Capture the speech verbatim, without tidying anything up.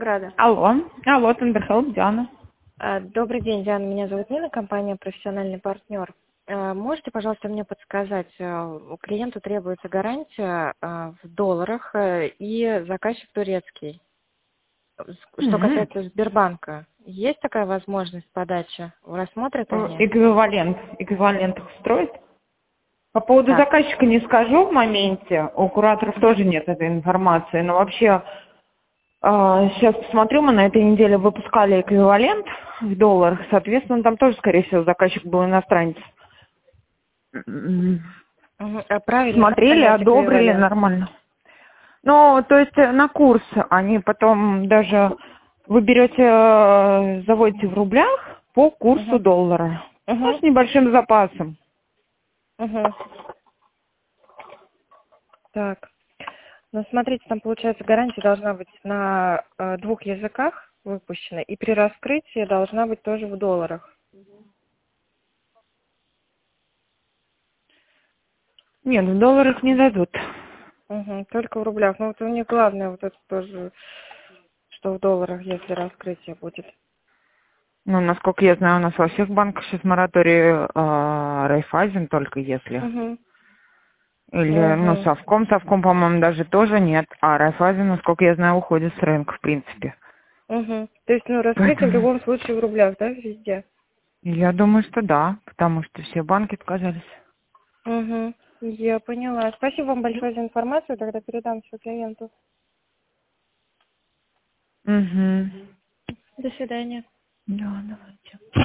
Винограда. Алло, алло, Тендерхелп, Диана. А, Добрый день, Диана. Меня зовут Нина, компания «Профессиональный партнер». А, Можете, пожалуйста, мне подсказать, а, клиенту требуется гарантия а, в долларах а, и заказчик турецкий. С- Что Мгм. касается Сбербанка, есть такая возможность подачи? Рассмотрят Э, они? Эквивалент, эквивалент их устроит. По поводу Так, заказчика не скажу в моменте, у кураторов тоже нет этой информации, но вообще а, сейчас посмотрю, мы на этой неделе выпускали эквивалент в долларах, соответственно, там тоже, скорее всего, заказчик был иностранец. М, мгм. А правильно, как Смотрели, понять одобрили эквивалент? нормально. Ну, то есть э, на курс они потом даже вы берете, э, заводите в рублях по курсу Угу, доллара. Ну, угу, с небольшим запасом. угу. Так. Ну, смотрите, там, получается, гарантия должна быть на э, двух языках выпущена, и при раскрытии должна быть тоже в долларах. Нет, в долларах не дадут. Угу, только в рублях. Ну, вот у них главное вот это тоже, что в долларах, если раскрытие будет. Ну, насколько я знаю, у нас во всех банках сейчас мораторий э, Райфайзен только если. Угу, Или, ну, угу, совком, совком, по-моему, даже тоже нет. А Райфайзен, насколько я знаю, уходит с рынка, в принципе. угу. То есть, ну, раскрытие в Поэтому любом случае в рублях, да, везде? я думаю, что да, потому что все банки отказались. Угу, я поняла. Спасибо вам большое за информацию, тогда передам все клиенту. Угу. До свидания. Да, давайте.